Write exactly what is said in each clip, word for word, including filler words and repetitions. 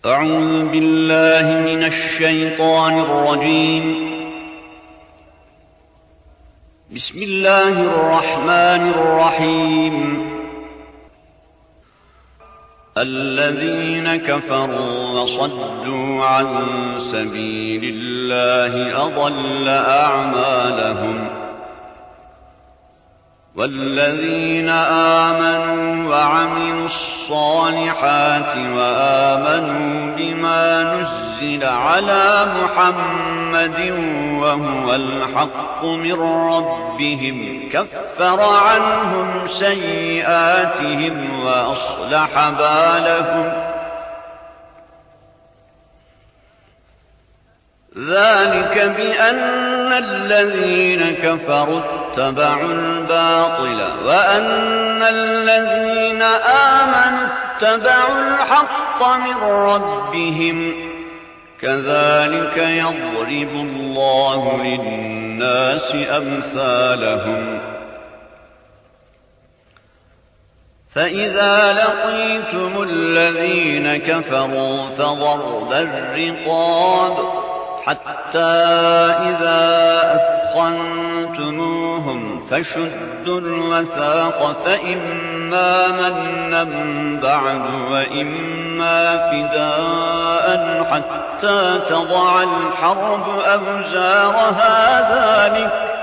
أعوذ بالله من الشيطان الرجيم. بسم الله الرحمن الرحيم. الذين كفروا وصدوا عن سبيل الله أضل أعمالهم، والذين آمنوا وعملوا الصالحات وآمنوا بما نزل على محمد وهو الحق من ربهم كفر عنهم سيئاتهم وأصلح بالهم، ذلك بأن الذين كفروا اتبعوا الباطل وأن الذين آمنوا اتبعوا الحق من ربهم، كذلك يضرب الله للناس أمثالهم. فإذا لقيتم الذين كفروا فضرب الرقاب حتى إذا أثخنتموهم فشدوا الوثاق فإما منا بعد وإما فداء حتى تضع الحرب أوزارها، ذلك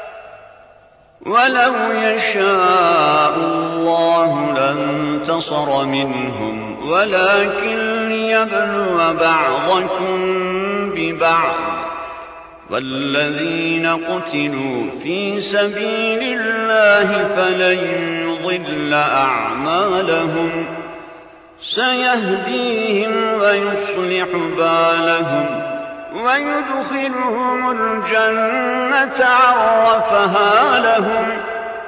ولو يشاء الله لانتصر منهم ولكن ليبلو بعضكم ببعض، والذين قتلوا في سبيل الله فلن يضل أعمالهم، سيهديهم ويصلح بالهم ويدخلهم الجنة عرفها لهم.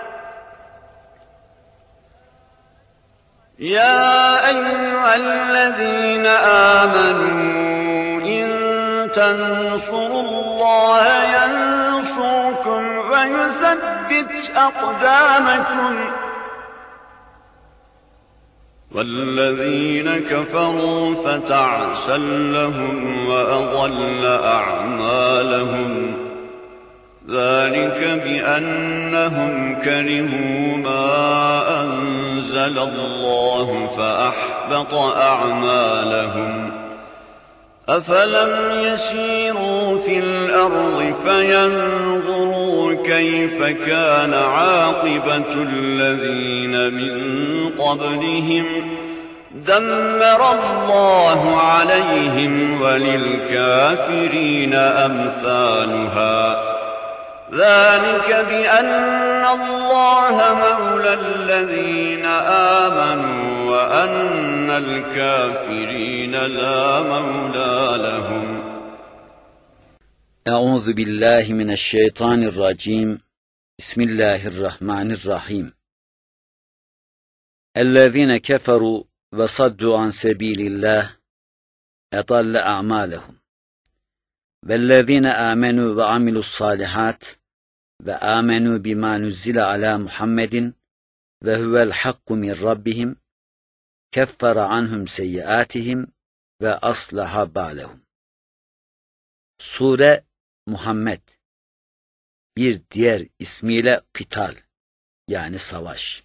يا أيها الذين آمنوا تنصروا الله ينصركم ويثبت أقدامكم، والذين كفروا فتعسا لهم وأضل أعمالهم، ذلك بأنهم كرهوا ما أنزل الله فأحبط أعمالهم. أفلم يسيروا في الأرض فينظروا كيف كان عاقبة الذين من قبلهم، دمر الله عليهم وللكافرين أمثالها، ذلك بأن الله مولى الذين آمنوا وأن الكافرين لا مولى لهم. أعوذ بالله من الشيطان الرجيم. بسم الله الرحمن الرحيم. الذين كفروا وصدوا عن سبيل الله أضل أعمالهم، والذين آمنوا وعملوا الصالحات وآمنوا بما نزل على محمد وهو الحق من ربهم كفر عنهم سيئاتهم ve aslaha balehum. Sure Muhammed, bir diğer ismiyle Kıtal, yani savaş.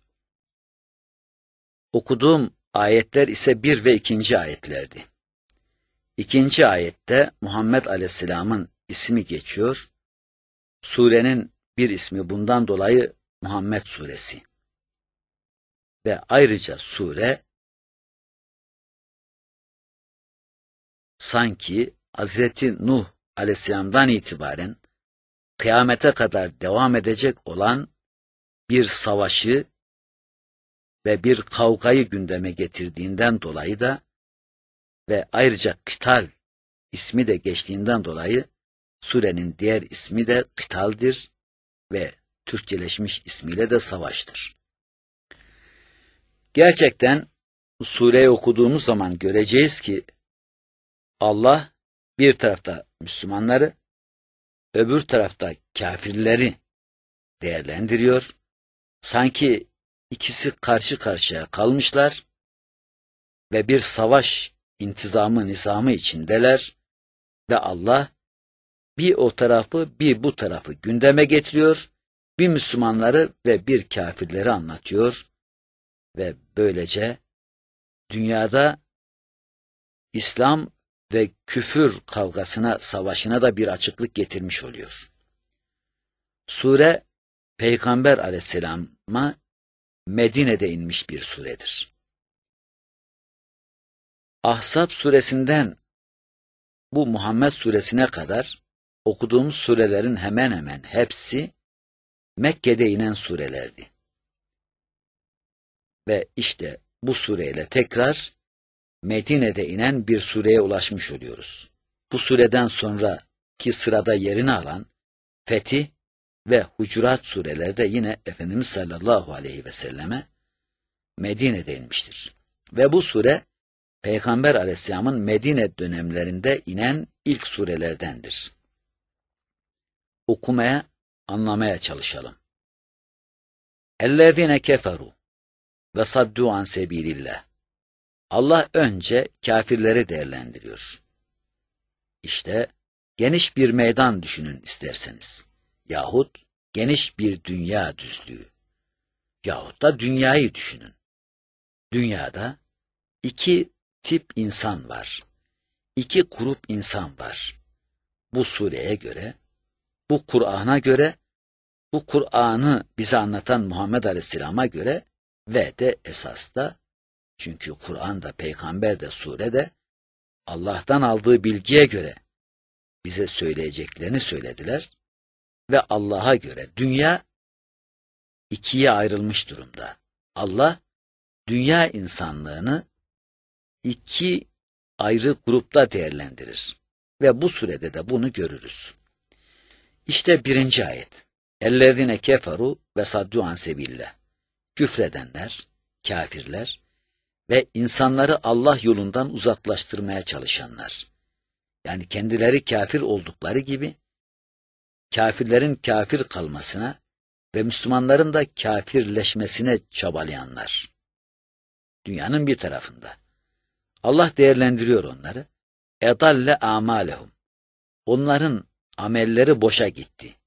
Okuduğum ayetler ise bir ve ikinci ayetlerdi. İkinci ayette Muhammed Aleyhisselam'ın ismi geçiyor. Surenin bir ismi bundan dolayı Muhammed Suresi. Ve ayrıca sure sanki Hazreti Nuh Aleyhisselam'dan itibaren kıyamete kadar devam edecek olan bir savaşı ve bir kavgayı gündeme getirdiğinden dolayı da ve ayrıca Kıtal ismi de geçtiğinden dolayı surenin diğer ismi de Kıtal'dir ve Türkçeleşmiş ismiyle de savaştır. Gerçekten sureyi okuduğumuz zaman göreceğiz ki Allah bir tarafta Müslümanları, öbür tarafta kafirleri değerlendiriyor. Sanki ikisi karşı karşıya kalmışlar ve bir savaş intizamı nizamı içindeler ve Allah bir o tarafı bir bu tarafı gündeme getiriyor, bir Müslümanları ve bir kafirleri anlatıyor ve böylece dünyada İslam ve küfür kavgasına, savaşına da bir açıklık getirmiş oluyor. Sure Peygamber aleyhisselama Medine'de inmiş bir suredir. Ahzab suresinden bu Muhammed suresine kadar okuduğumuz surelerin hemen hemen hepsi Mekke'de inen surelerdi. Ve işte bu sureyle tekrar Medine'de inen bir sureye ulaşmış oluyoruz. Bu sureden sonraki sırada yerini alan Fetih ve Hucurat sureleri de yine Efendimiz sallallahu aleyhi ve selleme Medine'de inmiştir. Ve bu sure Peygamber aleyhisselamın Medine dönemlerinde inen ilk surelerdendir. Okumaya, anlamaya çalışalım. اَلَّذِينَ كَفَرُوا وَصَدُّوا عَنْ سَب۪يلِ اللّٰهِ Allah önce kafirleri değerlendiriyor. İşte geniş bir meydan düşünün isterseniz. Yahut geniş bir dünya düzlüğü. Yahut da dünyayı düşünün. Dünyada iki tip insan var. İki grup insan var. Bu sureye göre, bu Kur'an'a göre, bu Kur'an'ı bize anlatan Muhammed Aleyhisselam'a göre ve de esasda, çünkü Kur'an'da, peygamber de, sure de Allah'tan aldığı bilgiye göre bize söyleyeceklerini söylediler ve Allah'a göre dünya ikiye ayrılmış durumda. Allah dünya insanlığını iki ayrı grupta değerlendirir ve bu surede de bunu görürüz. İşte birinci ayet. اَلَّذِينَ كَفَرُوا وَصَدُّوا عَنْ سَب۪يلِ Küfredenler, kafirler ve insanları Allah yolundan uzaklaştırmaya çalışanlar. Yani kendileri kafir oldukları gibi kafirlerin kafir kalmasına ve Müslümanların da kafirleşmesine çabalayanlar. Dünyanın bir tarafında. Allah değerlendiriyor onları. اَضَلَّ اَعْمَالَهُمْ Onların amelleri boşa gitti.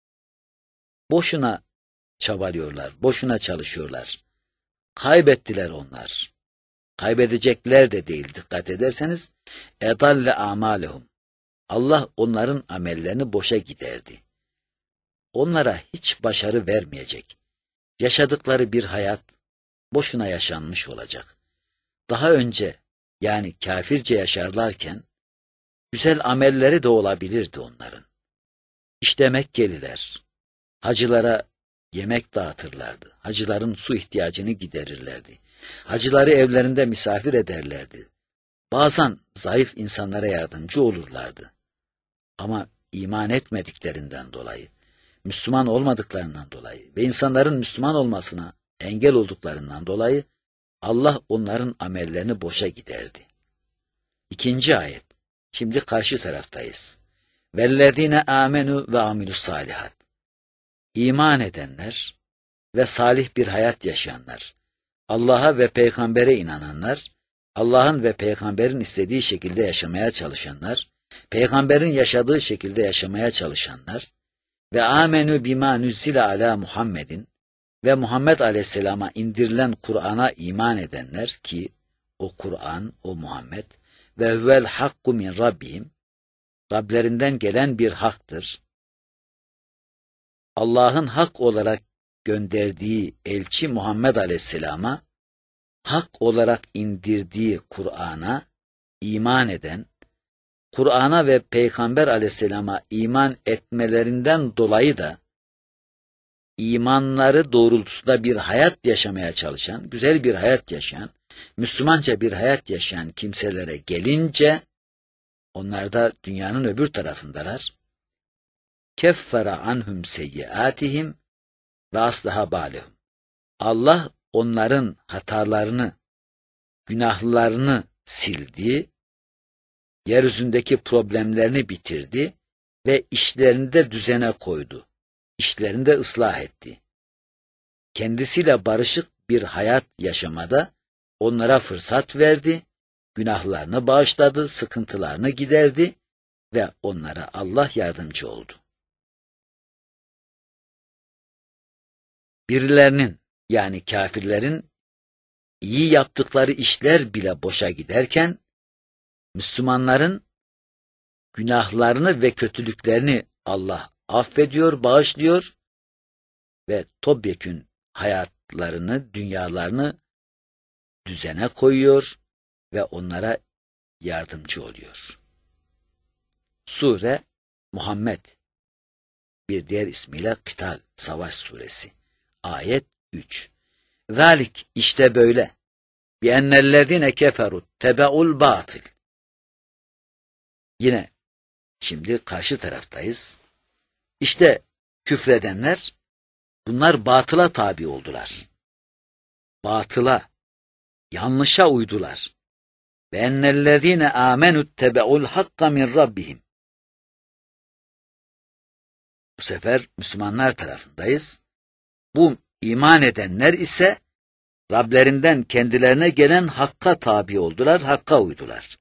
Boşuna çabalıyorlar, boşuna çalışıyorlar. Kaybettiler onlar. Kaybedecekler de değil, dikkat ederseniz. اَضَلَّ اَعْمَالَهُمْ Allah onların amellerini boşa giderdi. Onlara hiç başarı vermeyecek. Yaşadıkları bir hayat boşuna yaşanmış olacak. Daha önce, yani kafirce yaşarlarken, güzel amelleri de olabilirdi onların. İşte Mekkeliler, hacılara yemek dağıtırlardı. Hacıların su ihtiyacını giderirlerdi. Hacıları evlerinde misafir ederlerdi. Bazen zayıf insanlara yardımcı olurlardı. Ama iman etmediklerinden dolayı, Müslüman olmadıklarından dolayı ve insanların Müslüman olmasına engel olduklarından dolayı Allah onların amellerini boşa giderdi. İkinci ayet. Şimdi karşı taraftayız. وَالَّذ۪ينَ آمَنُوا وَعَمِلُوا الصَّالِحَاتِ İman edenler ve salih bir hayat yaşayanlar, Allah'a ve peygambere inananlar, Allah'ın ve peygamberin istediği şekilde yaşamaya çalışanlar, peygamberin yaşadığı şekilde yaşamaya çalışanlar ve amenü bima nüzzile ala Muhammedin ve Muhammed Aleyhisselam'a indirilen Kur'an'a iman edenler ki o Kur'an, o Muhammed ve huvel hakku min rabbihim Rablerinden gelen bir haktır. Allah'ın hak olarak gönderdiği elçi Muhammed Aleyhisselam'a hak olarak indirdiği Kur'an'a iman eden, Kur'an'a ve Peygamber Aleyhisselam'a iman etmelerinden dolayı da imanları doğrultusunda bir hayat yaşamaya çalışan, güzel bir hayat yaşayan, Müslümanca bir hayat yaşayan kimselere gelince, onlar da dünyanın öbür tarafındalar. Keffere anhum seyyiatihim ve aslaha balehum. Allah onların hatalarını, günahlarını sildi, yeryüzündeki problemlerini bitirdi ve işlerini de düzene koydu. İşlerini de ıslah etti. Kendisiyle barışık bir hayat yaşamada onlara fırsat verdi günahlarını bağışladı, sıkıntılarını giderdi ve onlara Allah yardımcı oldu. Birilerinin, yani kafirlerin iyi yaptıkları işler bile boşa giderken, Müslümanların günahlarını ve kötülüklerini Allah affediyor, bağışlıyor ve topyekün hayatlarını, dünyalarını düzene koyuyor ve onlara yardımcı oluyor. Sure Muhammed, bir diğer ismiyle Kıtal, Savaş Suresi. Ayet üç. Zalik, işte böyle. Biennellezine keferu tebe'ul batil. Yine şimdi karşı taraftayız. İşte küfredenler, bunlar batıla tabi oldular. Batıla, yanlışa uydular. Biennellezine amenu tebe'ul hakka min rabbihim. Bu sefer Müslümanlar tarafındayız. Bu iman edenler ise Rablerinden kendilerine gelen hakka tabi oldular, hakka uydular.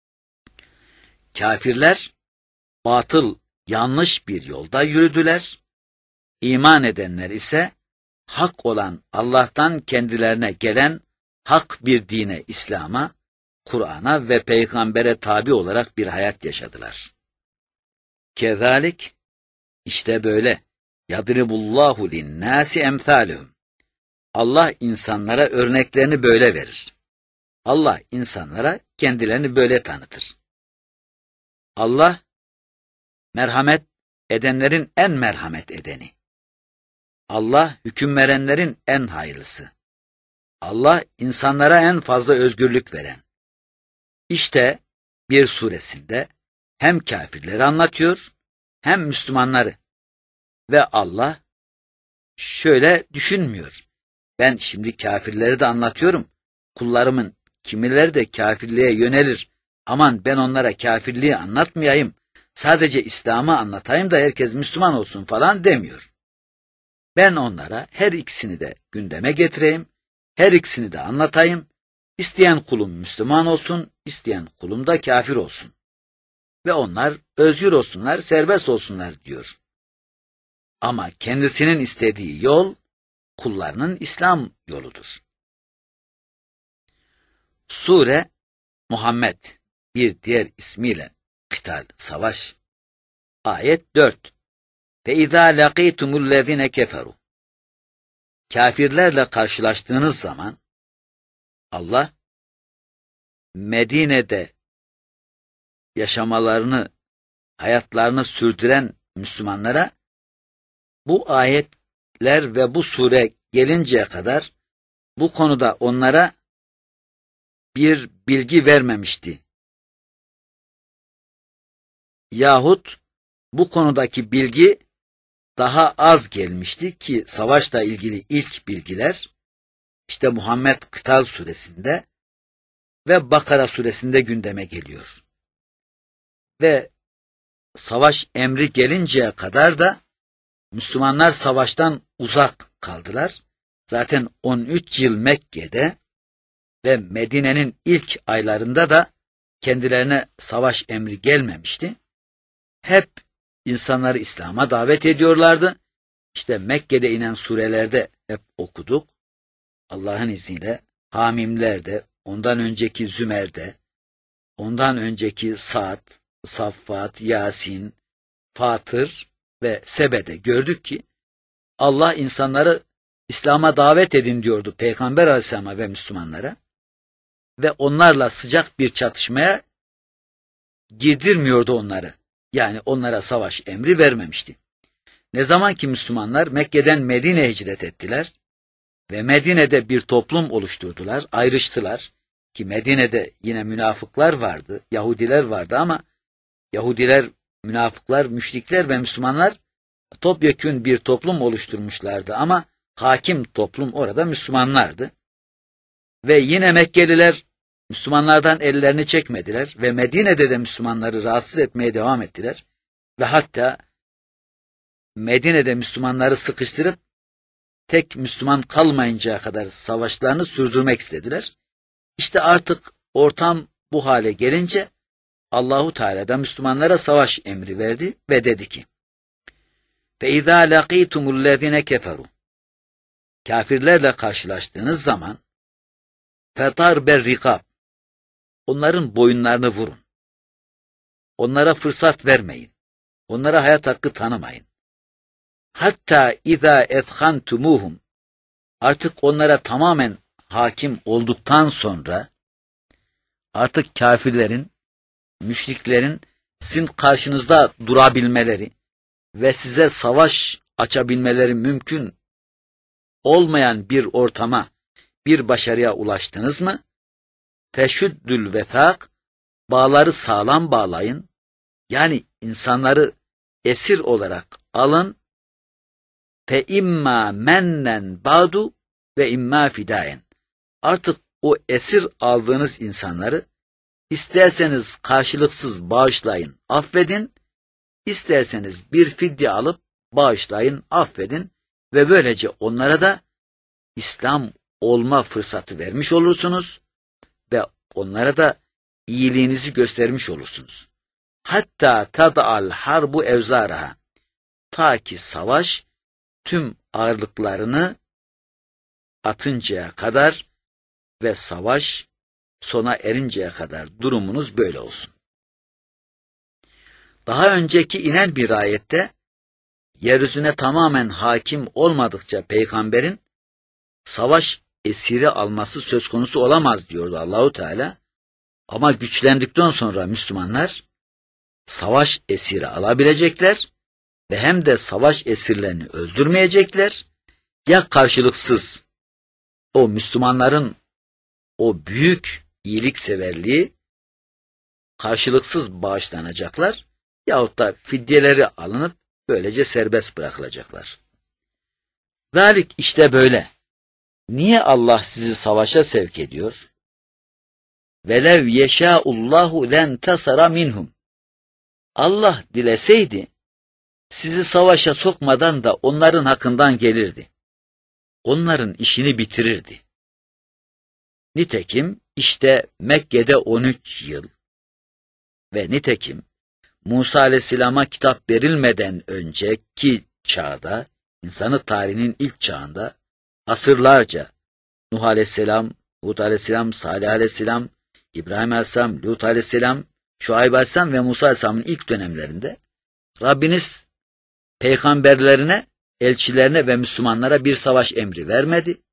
Kafirler batıl, yanlış bir yolda yürüdüler. İman edenler ise hak olan Allah'tan kendilerine gelen hak bir dine, İslam'a, Kur'an'a ve peygambere tabi olarak bir hayat yaşadılar. Kezalik, işte böyle. Yadribullahu linnâsi emthâlehum. Allah insanlara örneklerini böyle verir. Allah insanlara kendilerini böyle tanıtır. Allah, merhamet edenlerin en merhamet edeni. Allah, hüküm verenlerin en hayırlısı. Allah, insanlara en fazla özgürlük veren. İşte bir suresinde hem kafirleri anlatıyor, hem Müslümanları. Ve Allah şöyle düşünmüyor. Ben şimdi kafirleri de anlatıyorum. Kullarımın kimileri de kafirliğe yönelir. Aman ben onlara kafirliği anlatmayayım. Sadece İslam'ı anlatayım da herkes Müslüman olsun falan demiyor. Ben onlara her ikisini de gündeme getireyim. Her ikisini de anlatayım. İsteyen kulum Müslüman olsun, isteyen kulum da kafir olsun. Ve onlar özgür olsunlar, serbest olsunlar diyor. Ama kendisinin istediği yol, kullarının İslam yoludur. Sure Muhammed, bir diğer ismiyle Kıtal, Savaş. Ayet dört. فَاِذَا لَقِيتُمُ الَّذِينَ كَفَرُوا. Kafirlerle karşılaştığınız zaman, Allah, Medine'de yaşamalarını, hayatlarını sürdüren Müslümanlara, bu ayetler ve bu sure gelinceye kadar bu konuda onlara bir bilgi vermemişti. Yahut bu konudaki bilgi daha az gelmişti ki savaşla ilgili ilk bilgiler işte Muhammed Kıtal suresinde ve Bakara suresinde gündeme geliyor. Ve savaş emri gelinceye kadar da Müslümanlar savaştan uzak kaldılar. Zaten on üç yıl Mekke'de ve Medine'nin ilk aylarında da kendilerine savaş emri gelmemişti. Hep insanları İslam'a davet ediyorlardı. İşte Mekke'de inen surelerde hep okuduk. Allah'ın izniyle Hamimler'de, ondan önceki Zümer'de, ondan önceki Sa'd, Saffat, Yasin, Fatır ve Sebe'de gördük ki Allah insanları İslam'a davet edin diyordu Peygamber Aleyhisselam'a ve Müslümanlara ve onlarla sıcak bir çatışmaya girdirmiyordu onları. Yani onlara savaş emri vermemişti. Ne zaman ki Müslümanlar Mekke'den Medine'ye hicret ettiler ve Medine'de bir toplum oluşturdular, ayrıştılar ki Medine'de yine münafıklar vardı, Yahudiler vardı ama Yahudiler, münafıklar, müşrikler ve Müslümanlar topyekün bir toplum oluşturmuşlardı ama hakim toplum orada Müslümanlardı. Ve yine Mekkeliler Müslümanlardan ellerini çekmediler ve Medine'de de Müslümanları rahatsız etmeye devam ettiler. Ve hatta Medine'de Müslümanları sıkıştırıp tek Müslüman kalmayıncaya kadar savaşlarını sürdürmek istediler. İşte artık ortam bu hale gelince Allahu Teala da Müslümanlara savaş emri verdi ve dedi ki: فَاِذَا لَقِيتُمُ الَّذِينَ كَفَرُوا Kafirlerle karşılaştığınız zaman فَطَرْبَ الرِّقَابِ Onların boyunlarını vurun. Onlara fırsat vermeyin. Onlara hayat hakkı tanımayın. Hatta اِذَا اَثْخَنْتُمُوهُمْ Artık onlara tamamen hakim olduktan sonra artık kafirlerin, müşriklerin sizin karşınızda durabilmeleri ve size savaş açabilmeleri mümkün olmayan bir ortama, bir başarıya ulaştınız mı? Feşüddül vethak, bağları sağlam bağlayın, yani insanları esir olarak alın, fe imma mennen ba'du ve imma fidayen. Artık o esir aldığınız insanları isterseniz karşılıksız bağışlayın, affedin, isterseniz bir fidye alıp bağışlayın, affedin ve böylece onlara da İslam olma fırsatı vermiş olursunuz ve onlara da iyiliğinizi göstermiş olursunuz. Hatta tada'al harbu evzaraha, ta ki savaş tüm ağırlıklarını atıncaya kadar ve savaş sona erinceye kadar durumunuz böyle olsun. Daha önceki inen bir ayette yeryüzüne tamamen hakim olmadıkça peygamberin savaş esiri alması söz konusu olamaz diyordu Allahu Teala. Ama güçlendikten sonra Müslümanlar savaş esiri alabilecekler ve hem de savaş esirlerini öldürmeyecekler, ya karşılıksız o Müslümanların o büyük iyilikseverliği karşılıksız bağışlanacaklar yahut da fidyeleri alınıp böylece serbest bırakılacaklar. Zalik işte böyle. Niye Allah sizi savaşa sevk ediyor? Velev yeşâullâhu len tasara minhum. Allah dileseydi sizi savaşa sokmadan da onların hakkından gelirdi. Onların işini bitirirdi. Nitekim işte Mekke'de on üç yıl ve nitekim Musa Aleyhisselam'a kitap verilmeden önceki çağda, insanlık tarihinin ilk çağında asırlarca Nuh Aleyhisselam, Hud Aleyhisselam, Salih Aleyhisselam, İbrahim Aleyhisselam, Lut Aleyhisselam, Şuayb Aleyhisselam ve Musa Aleyhisselam'ın ilk dönemlerinde Rabbiniz peygamberlerine, elçilerine ve Müslümanlara bir savaş emri vermedi.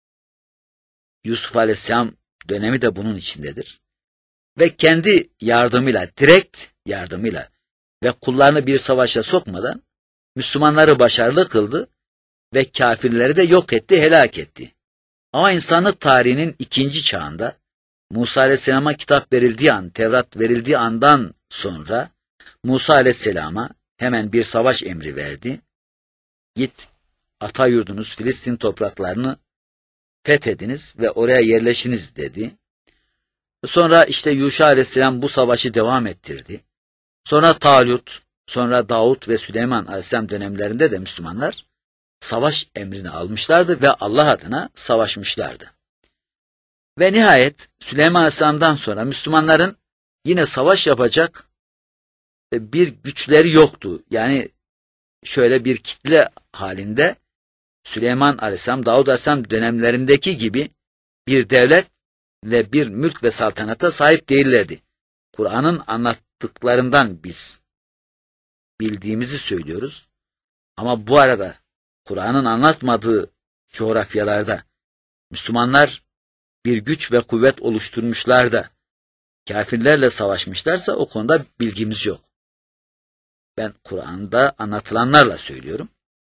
Yusuf Aleyhisselam dönemi de bunun içindedir. Ve kendi yardımıyla, direkt yardımıyla ve kullarını bir savaşa sokmadan Müslümanları başarılı kıldı ve kafirleri de yok etti, helak etti. Ama insanlık tarihinin ikinci çağında Musa Aleyhisselam'a kitap verildiği an, Tevrat verildiği andan sonra Musa Aleyhisselam'a hemen bir savaş emri verdi. Git ata yurdunuz Filistin topraklarını fethediniz ve oraya yerleşiniz dedi. Sonra işte Yuşa Aleyhisselam bu savaşı devam ettirdi. Sonra Talut, sonra Davut ve Süleyman Aleyhisselam dönemlerinde de Müslümanlar savaş emrini almışlardı ve Allah adına savaşmışlardı. Ve nihayet Süleyman Aleyhisselam'dan sonra Müslümanların yine savaş yapacak bir güçleri yoktu. Yani şöyle bir kitle halinde Süleyman Aleyhisselam, Davud Aleyhisselam dönemlerindeki gibi bir devlet ve bir mülk ve saltanata sahip değillerdi. Kur'an'ın anlattıklarından biz bildiğimizi söylüyoruz. Ama bu arada Kur'an'ın anlatmadığı coğrafyalarda Müslümanlar bir güç ve kuvvet oluşturmuşlar da kafirlerle savaşmışlarsa o konuda bilgimiz yok. Ben Kur'an'da anlatılanlarla söylüyorum.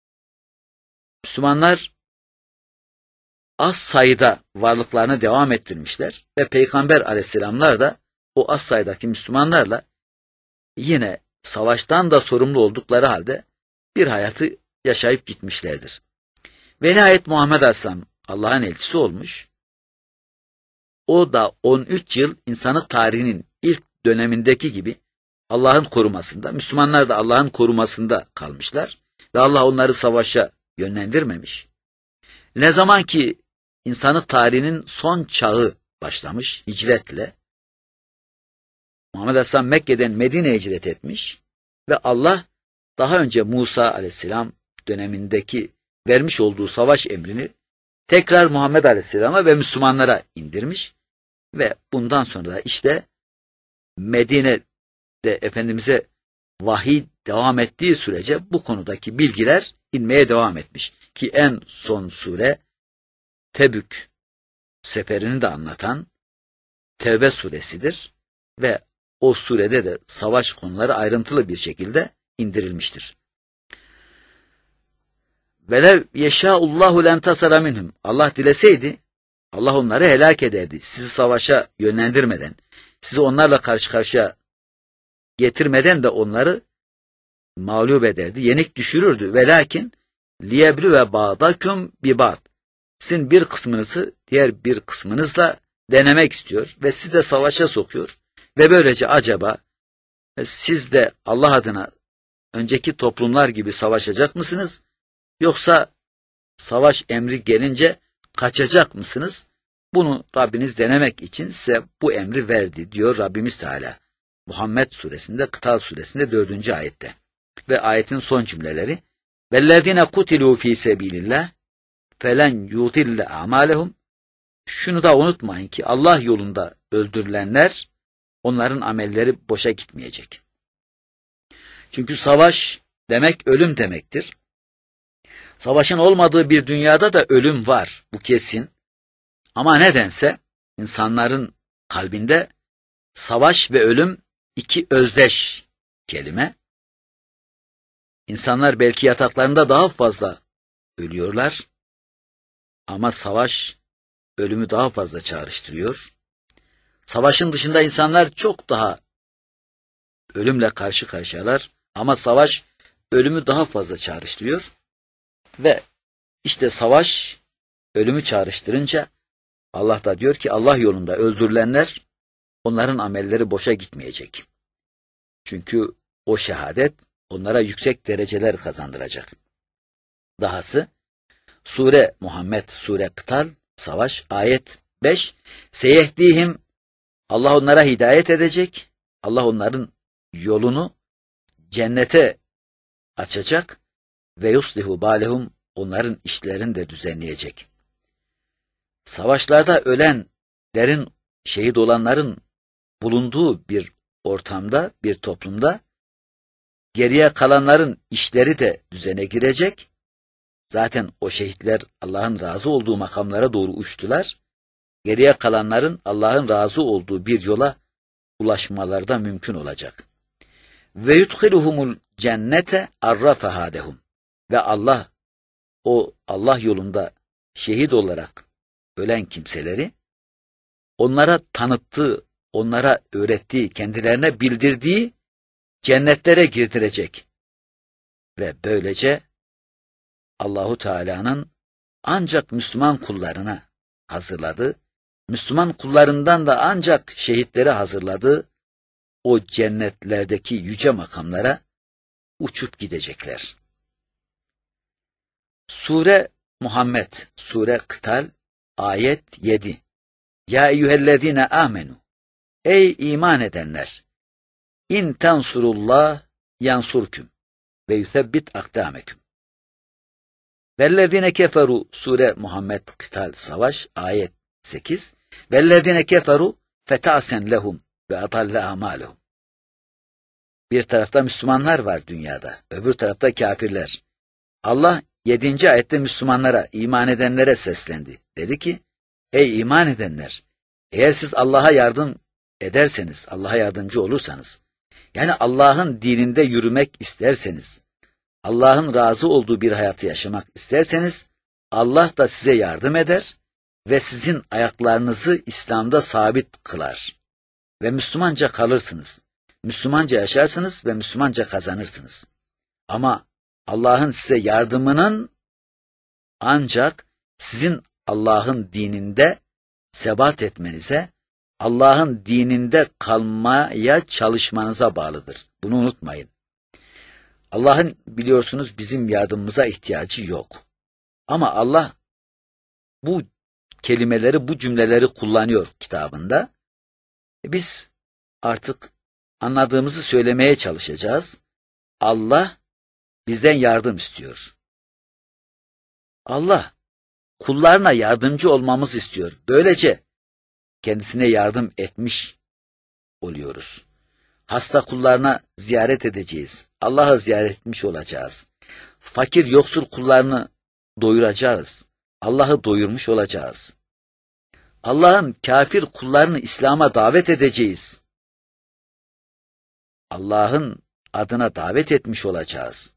Müslümanlar az sayıda varlıklarını devam ettirmişler ve Peygamber Aleyhisselamlar da o az sayıdaki Müslümanlarla yine savaştan da sorumlu oldukları halde bir hayatı yaşayıp gitmişlerdir. Ve nihayet Muhammed Aleyhisselam Allah'ın elçisi olmuş. O da on üç yıl insanlık tarihinin ilk dönemindeki gibi Allah'ın korumasında, Müslümanlar da Allah'ın korumasında kalmışlar ve Allah onları savaşa yönlendirmemiş. Ne zaman ki insanlık tarihinin son çağı başlamış hicretle, Muhammed Aleyhisselam Mekke'den Medine'ye hicret etmiş ve Allah daha önce Musa Aleyhisselam dönemindeki vermiş olduğu savaş emrini tekrar Muhammed Aleyhisselam'a ve Müslümanlara indirmiş ve bundan sonra da işte Medine'de Efendimiz'e vahiy devam ettiği sürece bu konudaki bilgiler inmeye devam etmiş. Ki en son sure Tebük seferini de anlatan Tevbe suresidir ve o surede de savaş konuları ayrıntılı bir şekilde indirilmiştir. Velev yeşâullâhu lentasara minhum. Allah dileseydi Allah onları helak ederdi. Sizi savaşa yönlendirmeden, sizi onlarla karşı karşıya getirmeden de onları mağlup ederdi, yenik düşürürdü. Velakin liyeblü ve ba'dakum bi ba'd. Sizin bir kısmınızı diğer bir kısmınızla denemek istiyor ve sizi de savaşa sokuyor. Ve böylece acaba siz de Allah adına önceki toplumlar gibi savaşacak mısınız? Yoksa savaş emri gelince kaçacak mısınız? Bunu Rabbiniz denemek için size bu emri verdi diyor Rabbimiz Teala. Muhammed suresinde, Kıtal suresinde dördüncü ayette. Ve ayetin son cümleleri وَالَّذِينَ قُتِلُوا ف۪ي سَب۪يلِ اللّٰهِ فَلَنْ يُضِلَّ اَعْمَالَهُمْ. Şunu da unutmayın ki Allah yolunda öldürülenler, onların amelleri boşa gitmeyecek. Çünkü savaş demek ölüm demektir. Savaşın olmadığı bir dünyada da ölüm var, bu kesin. Ama nedense insanların kalbinde savaş ve ölüm iki özdeş kelime. İnsanlar belki yataklarında daha fazla ölüyorlar ama savaş ölümü daha fazla çağrıştırıyor. Savaşın dışında insanlar çok daha ölümle karşı karşıyalar ama savaş ölümü daha fazla çağrıştırıyor. Ve işte savaş ölümü çağrıştırınca Allah da diyor ki Allah yolunda öldürülenler, onların amelleri boşa gitmeyecek. Çünkü o şehadet onlara yüksek dereceler kazandıracak. Dahası Sure Muhammed, Sure Kıtal, Savaş, ayet beş. Seyehdihim, Allah onlara hidayet edecek, Allah onların yolunu cennete açacak ve yuslihu balehum, onların işlerini de düzenleyecek. Savaşlarda ölenlerin, şehit olanların bulunduğu bir ortamda, bir toplumda geriye kalanların işleri de düzene girecek. Zaten o şehitler Allah'ın razı olduğu makamlara doğru uçtular. Geriye kalanların Allah'ın razı olduğu bir yola ulaşmaları da mümkün olacak. Ve yudhiluhumul cennete arrafahadehum. Ve Allah, o Allah yolunda şehit olarak ölen kimseleri onlara tanıttığı, onlara öğrettiği, kendilerine bildirdiği cennetlere girdirecek. Ve böylece Allahu Teala'nın ancak Müslüman kullarına hazırladığı, Müslüman kullarından da ancak şehitleri hazırladığı o cennetlerdeki yüce makamlara uçup gidecekler. Sure Muhammed, Sure Kıtal, ayet yedi. Ya eyyühellezine amenu. Ey iman edenler! İn tensurullah yansurküm ve yusebbit akdameküm. Vellezine keferu, Sure Muhammed Kıtal Savaş, ayet sekiz. Vellezine keferu feta'sen lehum ve atalle amalehum. Bir tarafta Müslümanlar var dünyada, öbür tarafta kafirler. Allah yedinci ayette Müslümanlara, iman edenlere seslendi. Dedi ki, ey iman edenler, eğer siz Allah'a yardım ederseniz, Allah'a yardımcı olursanız, yani Allah'ın dininde yürümek isterseniz, Allah'ın razı olduğu bir hayatı yaşamak isterseniz, Allah da size yardım eder ve sizin ayaklarınızı İslam'da sabit kılar. Ve Müslümanca kalırsınız. Müslümanca yaşarsınız ve Müslümanca kazanırsınız. Ama Allah'ın size yardımının ancak sizin Allah'ın dininde sebat etmenize, Allah'ın dininde kalmaya çalışmanıza bağlıdır. Bunu unutmayın. Allah'ın biliyorsunuz bizim yardımımıza ihtiyacı yok. Ama Allah bu kelimeleri, bu cümleleri kullanıyor kitabında. Biz artık anladığımızı söylemeye çalışacağız. Allah bizden yardım istiyor. Allah kullarına yardımcı olmamızı istiyor. Böylece kendisine yardım etmiş oluyoruz. Hasta kullarına ziyaret edeceğiz. Allah'ı ziyaret etmiş olacağız. Fakir yoksul kullarını doyuracağız. Allah'ı doyurmuş olacağız. Allah'ın kafir kullarını İslam'a davet edeceğiz. Allah'ın adına davet etmiş olacağız.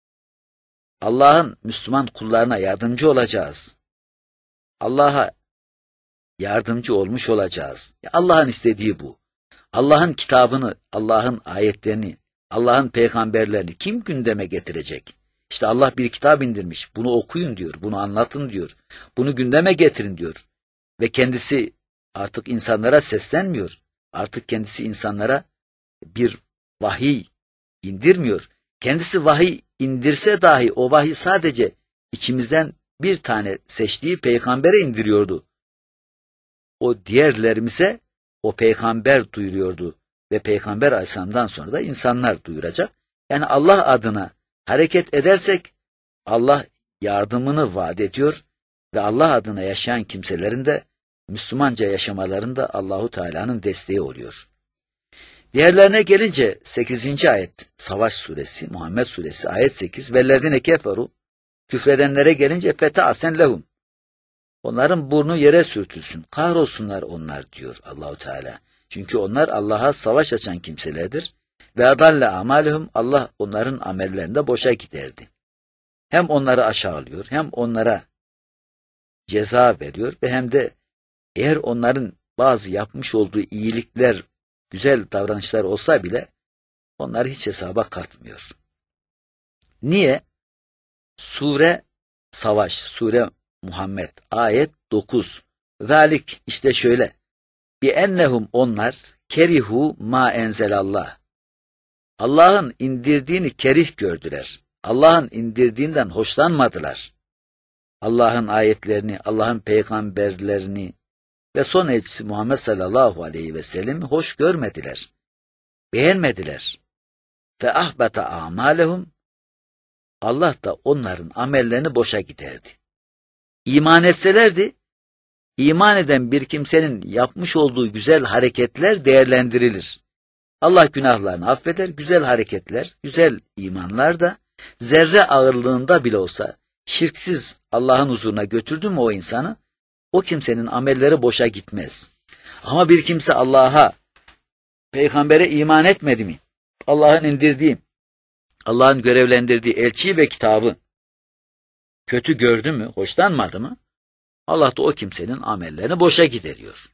Allah'ın Müslüman kullarına yardımcı olacağız. Allah'a yardımcı olmuş olacağız. Allah'ın istediği bu. Allah'ın kitabını, Allah'ın ayetlerini, Allah'ın peygamberlerini kim gündeme getirecek? İşte Allah bir kitap indirmiş. Bunu okuyun diyor, bunu anlatın diyor. Bunu gündeme getirin diyor. Ve kendisi artık insanlara seslenmiyor. Artık kendisi insanlara bir vahiy indirmiyor. Kendisi vahiy indirse dahi o vahiy sadece içimizden bir tane seçtiği peygambere indiriyordu. O diğerlerimize o peygamber duyuruyordu. Ve peygamber aleyhisselamdan sonra da insanlar duyuracak. Yani Allah adına hareket edersek Allah yardımını vaat ediyor ve Allah adına yaşayan kimselerin de Müslümanca yaşamalarında Allahu Teala'nın desteği oluyor. Diğerlerine gelince sekizinci ayet Savaş suresi, Muhammed suresi ayet sekiz vellezine keferu küfredenlere gelince feta'sen lehum. Onların burnu yere sürtülsün, kahrolsunlar onlar diyor Allahu Teala. Çünkü onlar Allah'a savaş açan kimselerdir. Ve adalle amalehum Allah onların amellerinde boşa giderdi. Hem onları aşağılıyor, hem onlara ceza veriyor ve hem de eğer onların bazı yapmış olduğu iyilikler, güzel davranışlar olsa bile onları hiç hesaba katmıyor. Niye? Sure Savaş, Sure Muhammed, ayet dokuz. Zalik işte şöyle. Bi ennehum onlar kerihu ma enzelallah. Allah'ın indirdiğini kerih gördüler. Allah'ın indirdiğinden hoşlanmadılar. Allah'ın ayetlerini, Allah'ın peygamberlerini ve son elçisi Muhammed sallallahu aleyhi ve sellem'i hoş görmediler. Beğenmediler. Fe ahbata amalehum. Allah da onların amellerini boşa giderdi. İman etselerdi, iman eden bir kimsenin yapmış olduğu güzel hareketler değerlendirilir. Allah günahlarını affeder, güzel hareketler, güzel imanlar da zerre ağırlığında bile olsa şirksiz Allah'ın huzuruna götürdü mü o insanı, o kimsenin amelleri boşa gitmez. Ama bir kimse Allah'a, peygambere iman etmedi mi? Allah'ın indirdiği, Allah'ın görevlendirdiği elçiyi ve kitabı kötü gördü mü, hoşlanmadı mı? Allah da o kimsenin amellerini boşa gideriyor.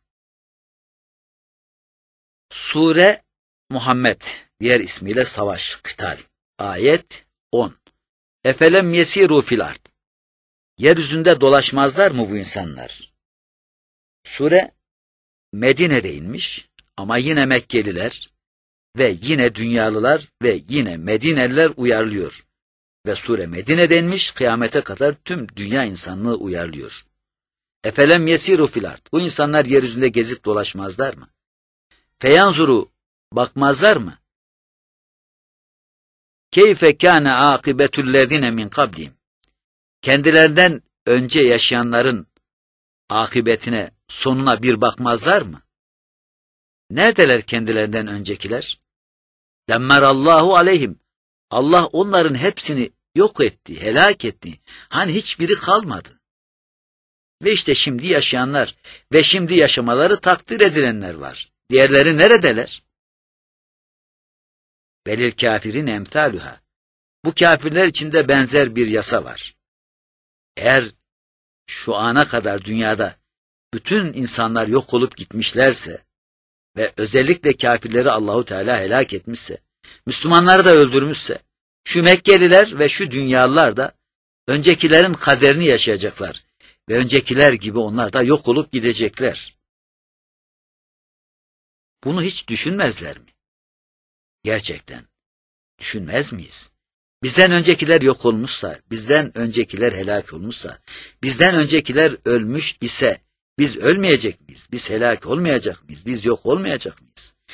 Sure Muhammed, diğer ismiyle Savaş, Kıtal, ayet on. Efelem yesiru fil ard. Yeryüzünde dolaşmazlar mı bu insanlar? Sure Medine'de inmiş ama yine Mekkeliler ve yine dünyalılar ve yine Medineliler uyarlıyor. Ve sure Medine'de inmiş, kıyamete kadar tüm dünya insanlığı uyarlıyor. Efelem yesiru fil ard. Bu insanlar yeryüzünde gezip dolaşmazlar mı? Feyanzuru, bakmazlar mı? Keyfe kâne âkibetüllezine min kablihim. Kendilerinden önce yaşayanların akıbetine, sonuna bir bakmazlar mı? Neredeler kendilerinden öncekiler? Demmerallahu aleyhim. Allah onların hepsini yok etti, helak etti. Hani hiçbiri kalmadı. Ve işte şimdi yaşayanlar ve şimdi yaşamaları takdir edilenler var. Diğerleri neredeler? Belil kafirin emsalüha. Bu kafirler içinde benzer bir yasa var. Eğer şu ana kadar dünyada bütün insanlar yok olup gitmişlerse ve özellikle kafirleri Allahu Teala helak etmişse, Müslümanları da öldürmüşse, şu Mekkeliler ve şu dünyalılar da öncekilerin kaderini yaşayacaklar ve öncekiler gibi onlar da yok olup gidecekler. Bunu hiç düşünmezler mi? Gerçekten düşünmez miyiz? Bizden öncekiler yok olmuşsa, bizden öncekiler helak olmuşsa, bizden öncekiler ölmüş ise biz ölmeyecek miyiz? Biz helak olmayacak mıyız? Biz yok olmayacak mıyız?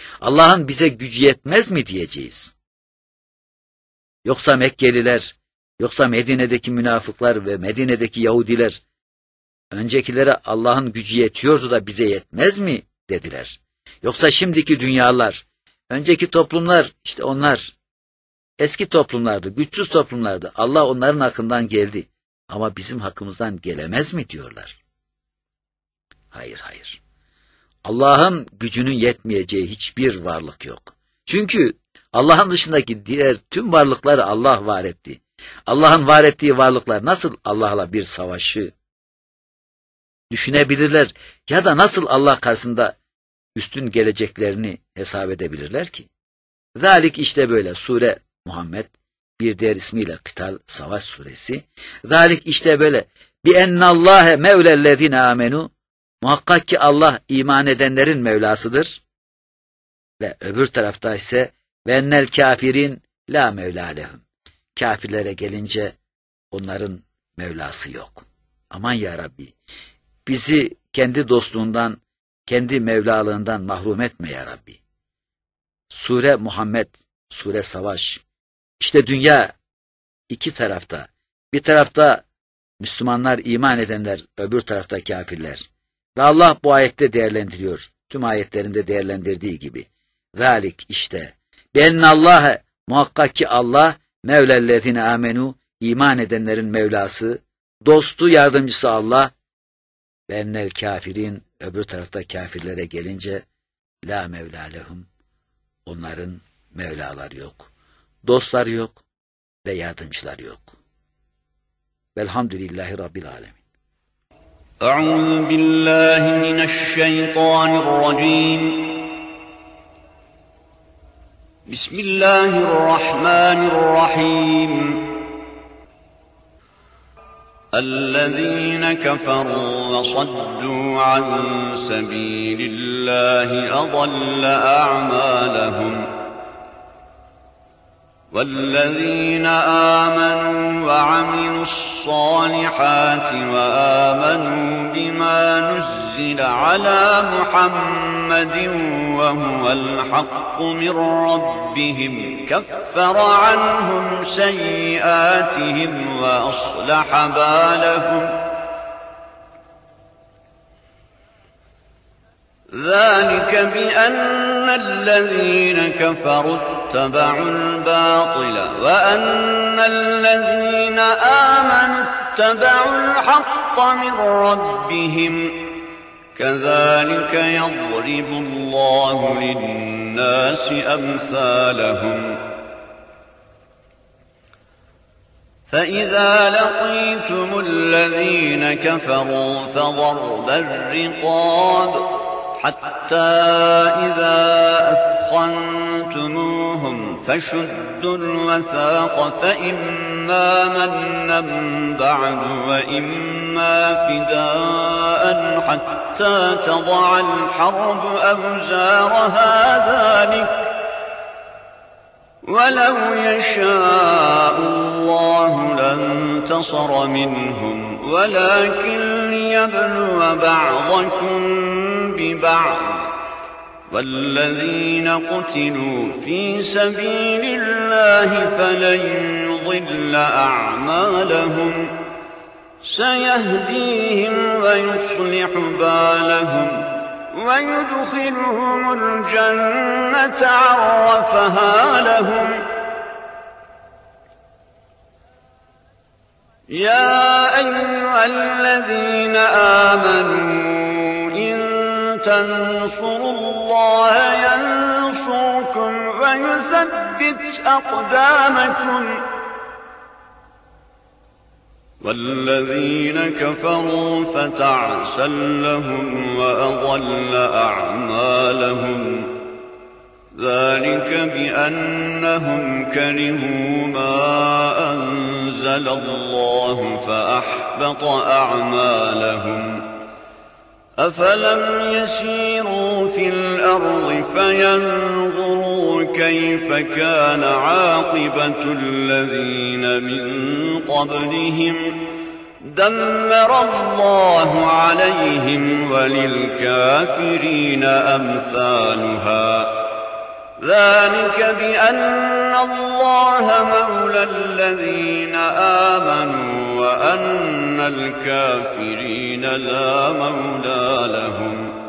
Allah'ın bize gücü yetmez mi diyeceğiz? Yoksa Mekkeliler, yoksa Medine'deki münafıklar ve Medine'deki Yahudiler öncekilere Allah'ın gücü yetiyordu da bize yetmez mi dediler. Yoksa şimdiki dünyalar, önceki toplumlar, işte onlar eski toplumlardı, güçsüz toplumlardı. Allah onların hakkından geldi. Ama bizim hakkımızdan gelemez mi diyorlar. Hayır, hayır. Allah'ın gücünün yetmeyeceği hiçbir varlık yok. Çünkü Allah'ın dışındaki diğer tüm varlıkları Allah var etti. Allah'ın var ettiği varlıklar nasıl Allah'la bir savaşı düşünebilirler ya da nasıl Allah karşısında üstün geleceklerini hesap edebilirler ki? Zalik işte böyle sure Muhammed, bir diğer ismiyle Kıtal, Savaş suresi. Zalik işte böyle. Bi ennallâhe mevlellezine amenu. Muhakkak ki Allah iman edenlerin Mevlasıdır. Ve öbür tarafta ise ve ennel kafirin la mevlâ lehum. Kafirlere gelince onların Mevlası yok. Aman ya Rabbi, bizi kendi dostluğundan, kendi Mevlalığından mahrum etme ya Rabbi. Sure Muhammed, Sure Savaş. İşte dünya iki tarafta. Bir tarafta Müslümanlar, iman edenler, öbür tarafta kafirler. Ve Allah bu ayette değerlendiriyor. Tüm ayetlerinde değerlendirdiği gibi. Zalik işte. Bennallâhe, muhakkak ki Allah, mevlellezine amenu, iman edenlerin Mevlası, dostu, yardımcısı Allah. Bennel kafirin, öbür tarafta kafirlere gelince, la mevlâ lehum, onların Mevlaları yok. Dostları yok ve yardımcıları yok. Velhamdülillahi Rabbil alemin. Euzu billahi mineşşeytanirracim. Bismillahirrahmanirrahim. اَلَّذ۪ينَ كَفَرُوا وَصَدُّوا عَنْ سَب۪يلِ اللّٰهِ أَضَلَّ أَعْمَالَهُمْ وَالَّذ۪ينَ آمَنُوا وَعَمِلُوا الصَّالِحَاتِ وَآمَنُوا بِمَا نُزِّلَ عَلَى مُحَمَّدٍ وَهُوَ الْحَقُّ مِنْ رَبِّهِمْ كَفَّرَ عَنْهُمْ سَيِّئَاتِهِمْ وَأَصْلَحَ بَالَهُمْ ذَلِكَ بِأَنَّ الَّذ۪ينَ كَفَرُوا اتَّبَعُوا الْبَاطِلَ وَأَنَّ الَّذ۪ينَ آمَنُوا اتَّبَعُوا الْحَقَّ مِنْ رَبِّهِمْ كَذَلِكَ يَضْرِبُ اللّٰهُ لِلنَّاسِ أَمْثَالَهُمْ فَإِذَا لَقِيتُمُ الَّذ۪ينَ كَفَرُوا فَضَرْبَ الرِّقَابِ حَتَّى إِذَا أَثْخَنْتُمُوهُمْ فَشُدُّوا الْوَثَاقَ فَإِمَّا مَنًّا بَعْدُ وَإِمَّا فِدَاءً حَتَّى تَضَعَ الْحَرْبُ أَوْزَارَهَا ذَلِكَ وَلَوْ يَشَاءُ اللّٰهُ لَانتَصَرَ مِنْهُمْ وَلَكِنْ لِيَبْلُوَ بَعْضَكُمْ بِبَعْضٍ وَالَّذ۪ينَ قُتِلُوا فِي سَب۪يلِ اللّٰهِ فَلَنْ يُضِلَّ أَعْمَالَهُمْ سَيَهْدِيهِمْ وَيُصْلِحُ بَالَهُمْ وَيُدْخِلُهُمُ الْجَنَّةَ عَرَّفَهَا لَهُمْ يَا أَيُّهَا الَّذ۪ينَ آمَنُوا إِن تَنْصُرُوا اللّٰهَ يَنْصُرْكُمْ وَيُثَبِّتْ أَقْدَامَكُمْ وَالَّذ۪ينَ كَفَرُوا فَتَعْسًا لَهُمْ وَأَضَلَّ أَعْمَالَهُمْ ذَلِكَ بِأَنَّهُمْ كَرِهُوا مَا أَنزَلَ اللّٰهُ فَأَحْبَطَ أَعْمَالَهُمْ أَفَلَمْ يَسِيرُوا فِي الْأَرْضِ فَيَنْظُرُوا كَيْفَ كَانَ عَاقِبَةُ الَّذ۪ينَ مِنْ قَبْلِهِمْ دَمَّرَ اللّٰهُ عَلَيْهِمْ وَلِلْكَافِرِينَ أَمْثَالُهَا ذلك بأن الله مولى الذين آمنوا وأن الكافرين لا مولى لهم